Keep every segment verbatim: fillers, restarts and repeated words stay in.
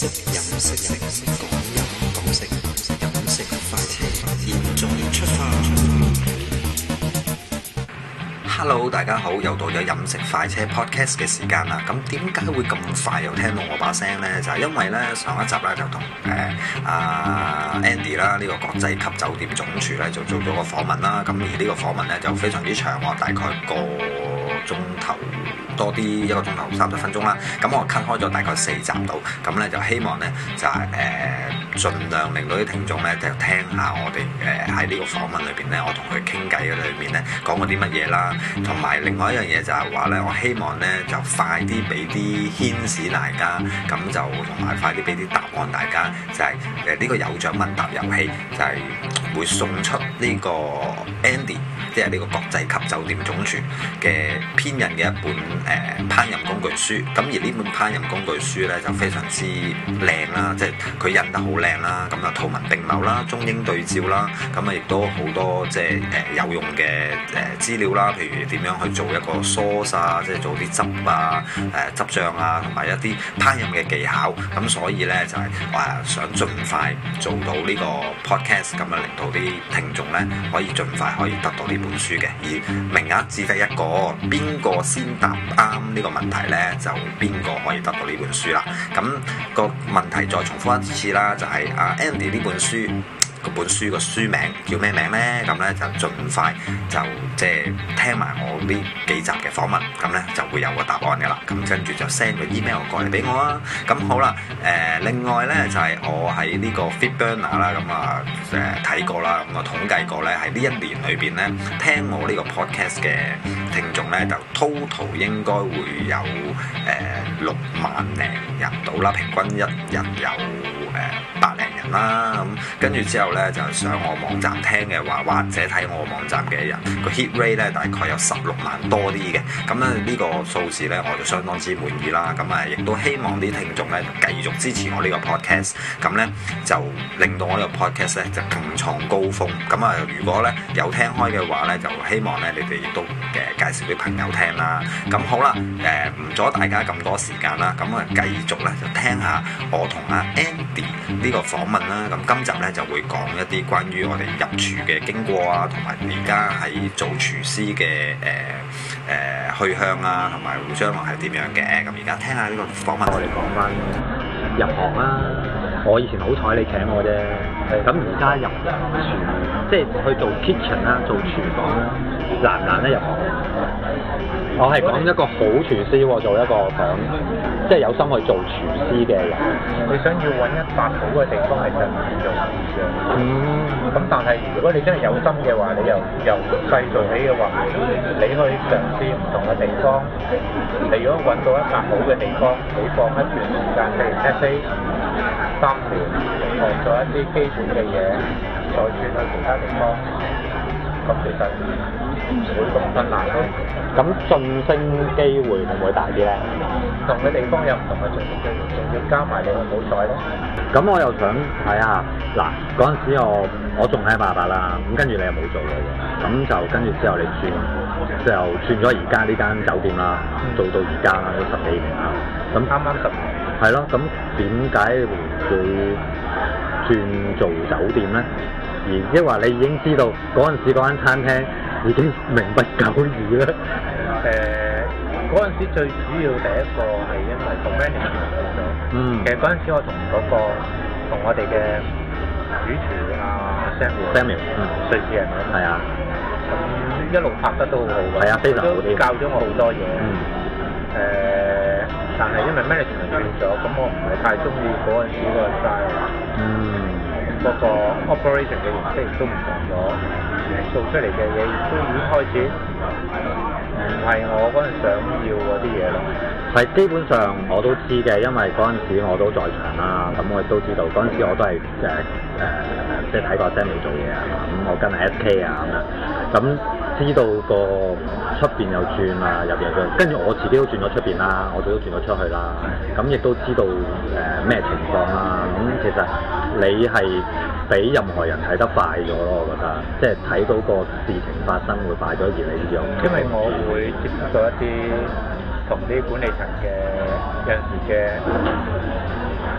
食飲食食講飲講食飲食快車，現在出發。Hello， 大家好，又到咗飲食快車 Podcast 嘅時間啦。咁點解會咁快又聽到我把聲呢？就係、是、因為呢上一集咧就同誒阿 Andy 啦，呢個國際級酒店總廚咧就做咗個訪問啦。咁而呢個訪問咧就非常之長喎，大概個鐘頭多啲，一個鐘頭三十分鐘啦。咁我 cut 開咗大概四集到，咁咧就希望咧就係、是、誒、呃、盡量令到啲聽眾咧就聽下我哋誒喺呢個訪問裏邊咧，我同佢傾偈嘅裏面咧講過啲乜嘢啦，同埋另外一樣嘢就係話咧，我希望咧就快啲俾啲牽使大家，咁就同埋快啲俾啲答案大家，就係誒呢個有獎問答遊戲就係、是、會送出呢個 Andy。即係呢個國際級酒店總廚嘅編印嘅一本誒、呃、烹飪工具書，咁而呢本烹飪工具書咧就非常之靚啦，即係佢印得好靚啦，咁啊圖文並茂啦，中英對照啦，咁啊亦都好多即係誒、呃、有用嘅誒資料啦，譬如點樣去做一個 sauce 啊，即係做啲汁啊、誒、呃、汁醬啊，同埋一啲烹飪嘅技巧，咁所以咧就係、是、話想盡快做到呢個 podcast，咁啊令到啲聽眾咧可以盡快可以得到呢本書嘅，而名額只得一個，邊個先答啱呢個問題呢？就邊個可以得到呢本書啦。咁、那個問題再重複一次啦，就係、是、阿 Andy 呢本書。嗰本書個書名叫咩名呢？咁咧就盡快就即係聽埋我呢幾集嘅訪問，咁咧就會有個答案嘅啦。咁跟住就 send 個 email 過嚟俾我啊。咁好啦，誒、呃、另外咧就係、是、我喺呢個 Feedburner 啦，咁啊誒睇過啦，咁啊統計過咧喺呢一年裏邊咧聽我呢個 podcast 嘅聽眾咧就 total 應該會有誒六、呃、萬零人到啦，平均一日有誒百零人啦。咁跟住之後咧就上我網站聽嘅話，或者睇我網站嘅人個 hit rate 咧大概有十六萬多啲嘅，咁咧呢個數字咧我就相當之滿意啦。咁啊亦都希望啲聽眾咧繼續支持我呢個 podcast， 咁咧就令到我呢個 podcast 咧就更創高峰。咁啊如果咧有聽開嘅話咧，就希望咧你哋亦都誒介紹俾朋友聽啦。咁好啦，誒唔阻大家咁多時間啦，咁啊繼續咧就聽下我同阿 Andy 呢個訪問啦。咁今集咧就會講一啲關於我哋入廚嘅經過啊，同埋而家喺做廚師嘅誒誒去向啊，同埋會將來係點樣嘅。咁而家聽下呢個訪問。 我哋講翻入行啦，我以前好彩你請我啫，咁而家入廚，即係去做 kitchen 啦，做廚房啦，難唔難咧入行？我係講一個好廚師喎，做一個想即係有心去做廚師嘅人。 你想要揾一笪好嘅地方係真係唔容易嘅。嗯。咁但係如果你真係有心嘅話，你由由細做起嘅話，你去嘗試唔同嘅地方，你如果揾到一笪好嘅地方，你放一段時間，譬如 F A 三年，學咗一啲基本嘅嘢，再轉去其他地方，咁其實唔會咁困難咯。 咁晉升機會會唔會大啲咧？ 唔同嘅地方有唔同嘅晉升機會，仲要加埋你嘅好彩咯。 咁我又想睇下，嗱嗰陣時我我仲喺八八啦，咁跟住你又冇做嘅喎，咁就跟住之後你轉就轉咗而家呢間酒店啦，做到而家都十幾年啦。咁啱啱十年。 係咯，咁點解會轉做酒店咧？而即係話你已經知道嗰陣時嗰間餐廳已經名不久矣啦。 誒、呃，嗰陣時最主要第一個係因為個 management 變咗。嗯。其實嗰陣時我同嗰、那個同我哋嘅主廚啊 Samuel，Samuel， 嗯， 瑞士人嚟。係啊。咁、嗯、一路拍得都好好嘅。係啊，非常好啲。教咗我好多嘢。嗯。誒、呃，但係因為 management 變咗，咁我唔係太中意嗰陣時個 style。嗯。嗰個 operation 嘅形式亦都唔同咗，做出嚟嘅嘢亦都已經開始唔係我嗰陣想要嗰啲嘢咯。 係基本上我都知嘅，因為嗰陣時我都在場啦，咁我亦都知道嗰陣時我都係誒誒即係睇過 Samuel 做嘢啊，咁我跟 S K 啊咁樣，咁知道個出邊又轉啊，入邊又轉，跟住我自己都轉咗出邊啦，我哋都轉咗出去啦，咁亦都知道誒咩、呃、情況啦，咁其實你係比任何人睇得快咗咯，我覺得，即係睇到個事情發生會快咗，而你呢樣。 因為我會接觸到一啲同啲管理層嘅有陣時嘅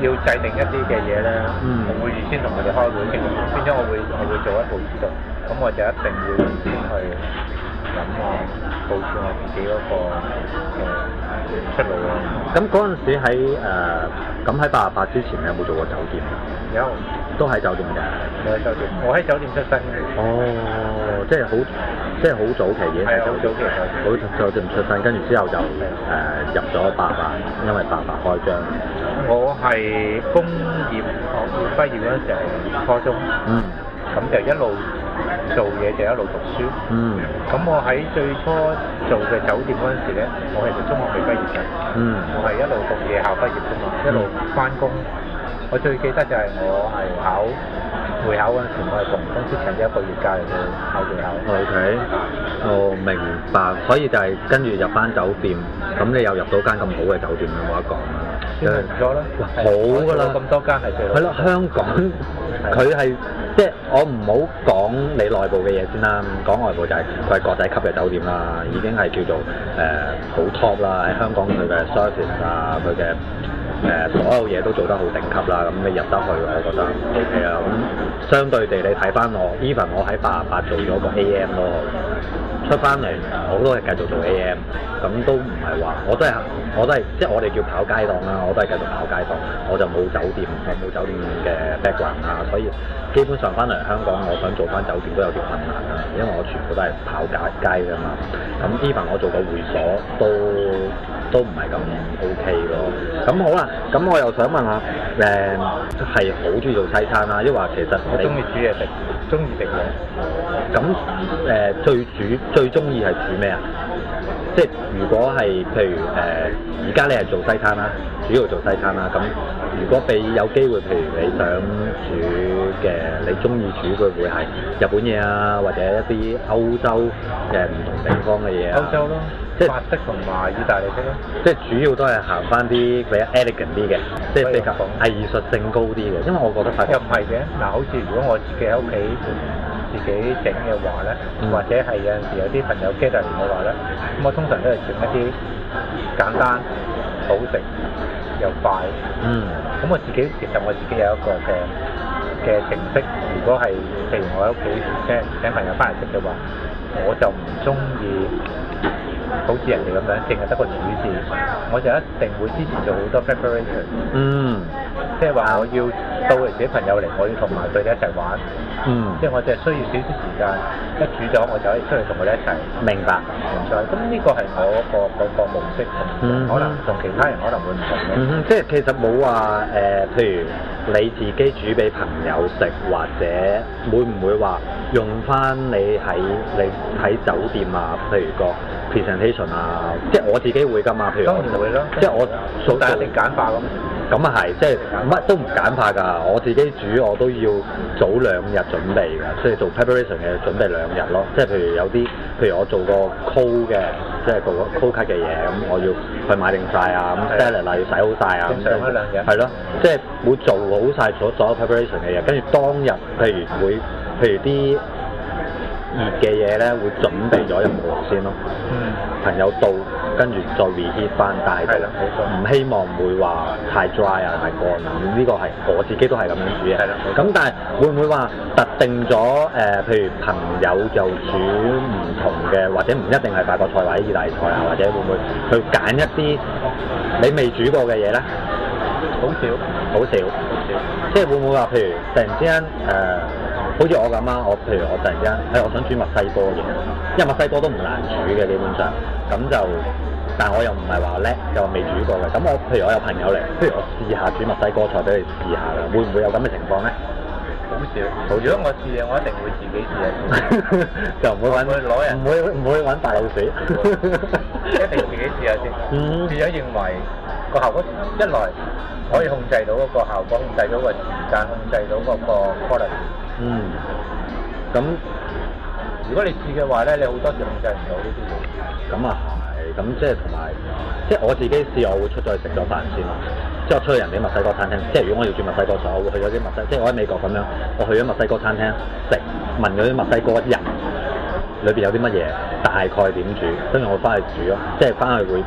要制定一啲嘅嘢咧， 嗯我會預先同佢哋開會傾，變咗我會我會做一步知道，咁我就一定會預先去諗啊，部署我自己嗰個嘅出路咯。 咁嗰陣時喺誒咁喺八十八之前，你有冇做過酒店啊？ 有都喺酒店嘅。 我喺酒店，我喺酒店出身嘅。 哦，即係好，即係好早期已經係啊，好喺酒店， 早期就好酒店出身，跟住之後就誒、呃、入咗八十八，因為八十八開張。 我係工業學院畢業嗰陣時係初中， 嗯咁就一路做嘢就一路讀書。 嗯咁我喺最初做嘅酒店嗰陣時咧，我係讀中學未畢業嘅， 嗯我係一路讀夜校畢業啫嘛，一路翻工。我最記得就係我係考會考嗰陣時，我係同公司請咗一個月假嚟去考會考。 ，OK，我明白，所以就係跟住入翻酒店，咁你又入到間咁好嘅酒店，有冇得講啊？ 算係唔錯啦， 哇好㗎啦咁多間係最好。 係咯，香港佢係即係我唔好講你內部嘅嘢先啦，講外部就係佢係國際級嘅酒店啦，已經係叫做誒好 top 啦，喺香港佢嘅 service 啊，佢嘅誒所有嘢都做得好頂級啦，咁你入得去，我覺得 OK 啊。咁相對地，你睇翻我 even 我喺八十八做咗個 A M 咯，出翻嚟我都係繼續做 A M，咁都唔係話我都係我都係即係我哋叫跑街檔啦，我都係繼續跑街檔，我就冇酒店，我冇酒店嘅 background 啊，所以基本上翻嚟香港，我想做翻酒店都有啲困難啊，因為我全部都係跑街街㗎嘛。咁 even 我做個會所都都唔係咁 OK 咯。咁好啦，咁我又想問下誒，係好中意做西餐啦，抑或其實你我中意煮嘢食，中意食嘢。 咁誒、呃、最主最中意係煮咩啊？即係如果係譬如誒，而、呃、家你係做西餐啦，主要做西餐啦。咁如果俾有機會，譬如你想煮嘅，你中意煮佢會係日本嘢啊，或者一啲歐洲嘅唔同地方嘅嘢啊？ 歐洲咯， 即係法式同埋意大利式咯。 即係主要都係行翻啲比較 elegant 啲嘅，即係比較藝術性高啲嘅。因為我覺得法又唔係嘅，嗱，好似如果我自己喺屋企自己整嘅話咧， 嗯或者係有陣時有啲朋友 gather 嘅話咧，咁我通常都係整一啲簡單、好食又快。 嗯咁我自己其實我自己有一個嘅嘅程式，如果係譬如我喺屋企請請朋友翻嚟食嘅話，我就唔中意好似人哋咁樣，淨係得個煮字，我就一定會之前做好多 preparation。 嗯即係話我要到嚟自己朋友嚟，我要同埋佢哋一齊玩。 嗯， 即係我淨係需要少少時間，一煮咗我就可以出去同佢哋一齊明白。 同在。咁呢個係我個嗰個模式， 嗯可能同其他人可能會唔同嘅。 嗯哼，即係其實冇話誒，譬如你自己煮俾朋友食，或者會唔會話用翻你喺你喺酒店啊，譬如個 presentation 啊，即係我自己會㗎嘛，譬如當我然會咯， 即係我數但係一定簡化咁。 咁啊係，即係乜都唔簡化㗎。我自己煮我都要早兩日準備㗎，即係做 preparation 嘅準備兩日咯。即係譬如有啲，譬如我做個 cold 嘅，即係做個 cold cut 嘅嘢，咁我要去買定晒啊，咁 salad 啊要洗好晒啊，咁正常一兩日係咯，即係會做好晒所所有 preparation 嘅嘢，跟住當日譬如會，譬如啲熱嘅嘢咧會準備咗入爐先咯。 嗯。 朋友到，跟住再 reheat 翻，但係係啦冇錯唔希望會話太 dry 啊、太乾啊。呢個係我自己都係咁樣煮嘅。 係啦冇錯咁但係會唔會話特定咗誒、呃？譬如朋友就煮唔同嘅，或者唔一定係法國菜或者意大利菜啊，或者會唔會去揀一啲你未煮過嘅嘢咧？ 好少， 好少， 好少。 即係會唔會話譬如突然之間誒？呃好似我咁啊，我譬如我突然間，誒、哎、我想煮墨西哥嘅，因為墨西哥都唔難煮嘅基本上，咁就，但係我又唔係話叻，又未煮過嘅，咁我譬如我有朋友嚟，不如我試下煮墨西哥菜俾你試下啦，會唔會有咁嘅情況咧？ 好少。如果我試嘢，我一定會自己試一試， 就唔會揾， 唔會攞人唔會唔會揾大老鼠， 一定自己試下先。 嗯試咗認為個效果一來可以控制到嗰個效果，控制到個時間，控制到嗰個 quality。 嗯，咁如果你試嘅話咧，你好多時控制唔到呢啲嘢。 咁啊係，咁即係同埋，即係我自己試，我會出咗去食咗飯先咯。即係我出去人哋墨西哥餐廳，即係如果我要煮墨西哥菜，我會去咗啲墨西，即係我喺美國咁樣，我去咗墨西哥餐廳食，問嗰啲墨西哥人裏邊有啲乜嘢，大概點煮，跟住我翻去煮咯，即係翻去會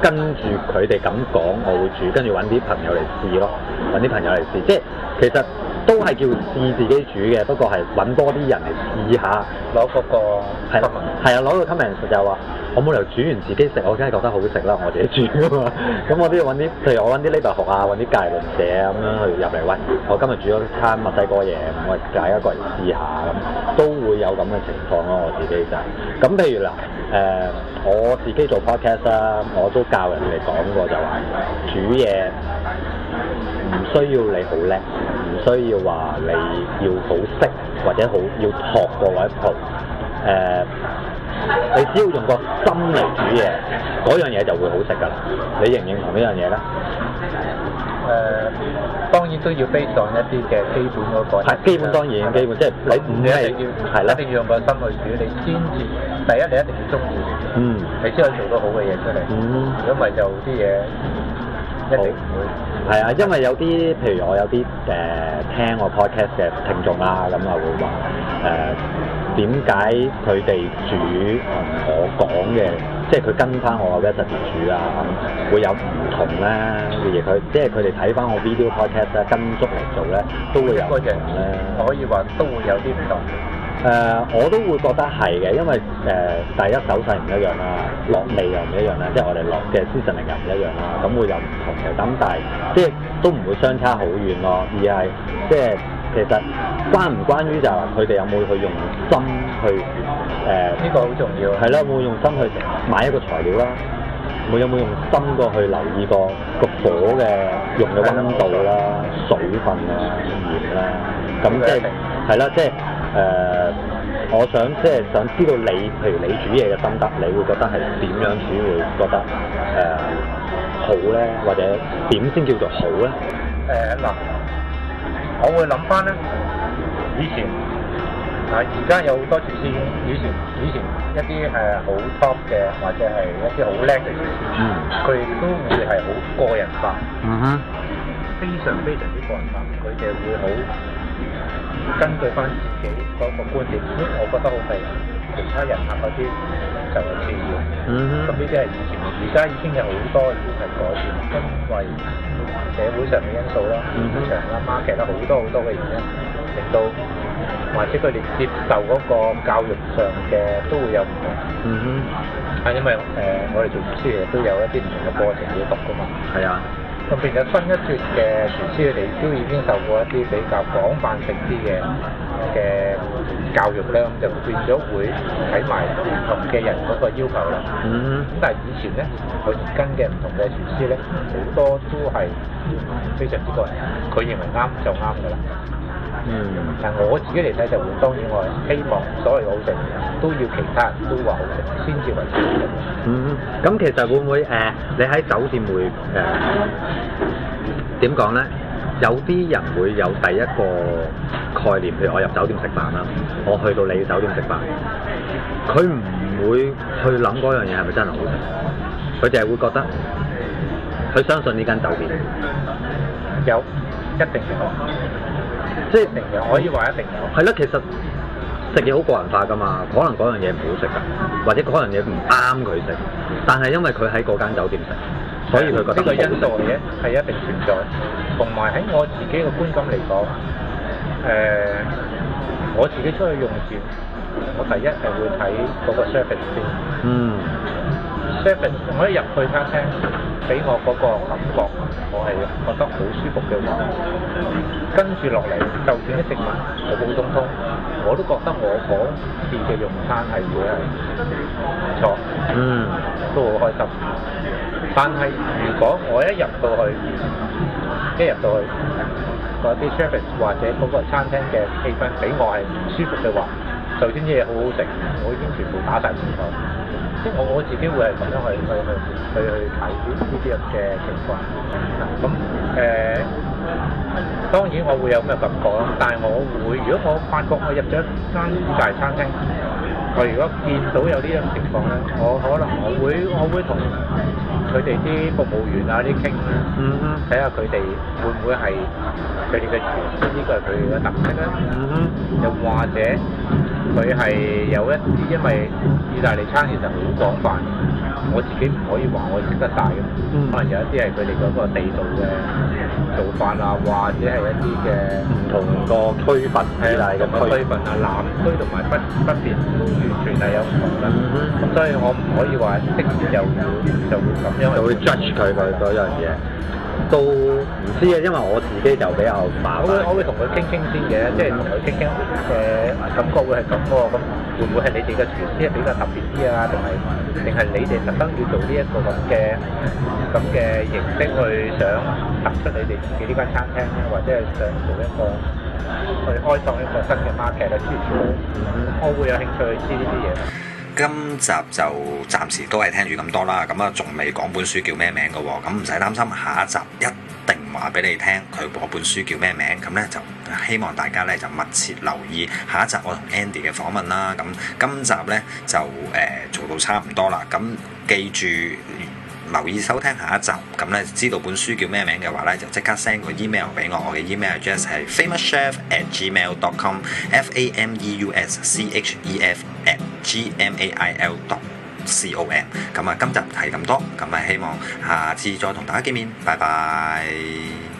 跟住佢哋咁講，我會煮，跟住揾啲朋友嚟試咯，揾啲朋友嚟試，即係其實都係叫試自己煮嘅，不過係揾多啲人嚟試下， 攞嗰個係啦，係啊，攞個 comment 就係話我冇理由煮完自己食，我梗係覺得好食啦，我自己煮㗎嘛，咁我都要揾啲，譬如我揾啲呢度學啊，揾啲隔離鄰舍咁樣去入嚟，喂，我今日煮咗餐墨西哥嘢，我大家過嚟試下咁，都會有咁嘅情況咯，我自己就係、是，咁譬如嗱，誒、呃、我自己做 podcast 啦，我都教人哋講過就話煮嘢唔需要你好叻，唔需要話你要好識或者好要學過或者學誒。呃你只要用個心嚟煮嘢，嗰樣嘢就會好食㗎啦。你認唔認同呢樣嘢咧？ 誒、呃，當然都要 base on 一啲嘅基本嗰個。係基本當然基本，即係你唔係係啦， 一定要用個心去煮，你先至第一你一定要中意， 嗯， 你先可以做到好嘅嘢出嚟。 嗯， 如果唔係就啲嘢一定唔會。 係啊，因為有啲譬如我有啲誒、呃、聽我 podcast 嘅聽眾啦，咁啊會話誒。點解佢哋煮同我講嘅，即係佢跟翻我嘅 recipe 煮啊，會有唔同咧嘅嘢？佢即係佢哋睇翻我 video podcast 咧，跟足嚟做咧，都會有唔同咧。 可以話都會有啲唔同。 誒、呃，我都會覺得係嘅，因為誒、呃、第一手勢唔一樣啦，落味又唔一樣啦，即係我哋落嘅 seasoning又唔一樣啦，咁會有唔同嘅。咁但係即係都唔會相差好遠咯，而係即係。其實關唔關於就係話佢哋有冇去用心去誒？呢、 呃、個好重要。 係啦，有冇用心去買一個材料啦？冇有冇用心過去留意過個火嘅用嘅溫度啦、水分啦、鹽啦？咁即係係啦，即係誒、呃，我想即係想知道你，譬如你煮嘢嘅心得，你會覺得係點樣煮會覺得誒、呃、好咧？或者點先叫做好咧？ 誒嗱、呃。我會諗翻咧，以前啊，而家有好多廚師，以前以前一啲誒好 top 嘅，或者係一啲好叻嘅廚師，佢哋、嗯、都會係好個人化， 嗯哼， 非常非常之個人化，佢哋會好根據翻自己嗰個觀點，我覺得好味，其他人客嗰啲就係次要，嗯哼，咁呢啲係以前，而家已經有好多已經係改變，因為社會上嘅因素啦，市場啦、market 啦，好多好多嘅原因，令到或者佢哋接受嗰個教育上嘅都會有唔同。嗯哼，係因為誒、呃，我哋做廚師亦都有一啲唔同嘅課程要讀噶嘛。係啊。咁變咗新一撮嘅廚師，佢哋都已經受過一啲比較廣泛性啲嘅嘅教育咧，咁就變咗會睇埋唔同嘅人嗰個要求啦。嗯。咁但係以前咧，佢跟嘅唔同嘅廚師咧，好多都係非常之個人，佢認為啱就啱㗎啦。嗯。但我自己嚟睇就會，當然我係希望所謂好食都要其他人都話好食先至為之好食。嗯。 咁其實會唔會誒、呃？你喺酒店會誒點講咧？有啲人會有第一個概念，譬如我入酒店食飯啦，我去到你酒店食飯，佢唔會去諗嗰樣嘢係咪真係好食，佢淨係會覺得佢相信呢間酒店有一定有，即係一定有，可以話一定有。 係咯，其實食嘢好個人化㗎嘛，可能嗰樣嘢唔好食㗎，或者嗰樣嘢唔啱佢食，但係因為佢喺嗰間酒店食。所以佢覺得呢個因素嚟嘅係一定存在，同埋喺我自己嘅觀感嚟講，誒、呃，我自己出去用膳，我第一係會睇嗰個 service 先。嗯。service 我一入去餐廳，俾我嗰個感覺，我係覺得好舒服嘅話，跟住落嚟，就算啲食物普普通通，我都覺得我嗰次嘅用餐係會係唔錯。嗯。都好開心。但係如果我一入到去，一入到去嗰啲 service 或者嗰個餐廳嘅氣氛俾我係唔舒服嘅話，就算啲嘢好好食，我已經全部打晒折扣。即係我我自己會係咁樣去去去去去睇呢呢啲嘅情況。咁誒、呃，當然我會有咩感覺啦。但係我會，如果我發覺我入咗一間意大利餐廳，我如果見到有呢種情況咧，我可能我會我會同佢哋啲服務員啊啲傾啦，睇下佢哋會唔會係佢哋嘅廚師呢個係佢哋嘅特色咧，又或者佢係有一啲因為意大利餐其實好廣泛， 我自己唔可以話我識得晒嘅， 嗯可能有一啲係佢哋嗰個地道嘅做法啊，或者係一啲嘅唔同個區分比例嘅同個區分啊，南區同埋北北邊完全係有唔同嘅。咁、 嗯、 所以我唔可以話識就會就會咁樣去就會 judge 佢佢嗰樣嘢。都唔知啊，因為我自己就比較麻煩。 我會我會同佢傾傾先嘅，即係同佢傾傾誒感覺會係咁喎，咁會唔會係你哋嘅廚師係比較特別啲啊？定係定係你哋特登要做呢一個咁嘅咁嘅形式去想突出你哋自己呢間餐廳咧，或者係想做一個去開創一個新嘅 market 嘅諸如此類，我會有興趣去知呢啲嘢。 今集就暫時都係聽住咁多啦，咁啊仲未講本書叫咩名嘅喎，咁唔使擔心，下一集一定話俾你聽佢嗰本書叫咩名，咁呢，就希望大家呢就密切留意下一集我同 Andy 嘅訪問啦。咁今集呢，就誒、呃、做到差唔多啦，咁記住留意收聽下一集，咁咧知道本書叫咩名嘅話咧，就即刻 send 個 email 俾我，我嘅 email address 係 famouschef at gmail dot com，f a m e u s c h e f at g m a i l dot com。咁啊，今集係咁多，咁啊希望下次再同大家見面，拜拜。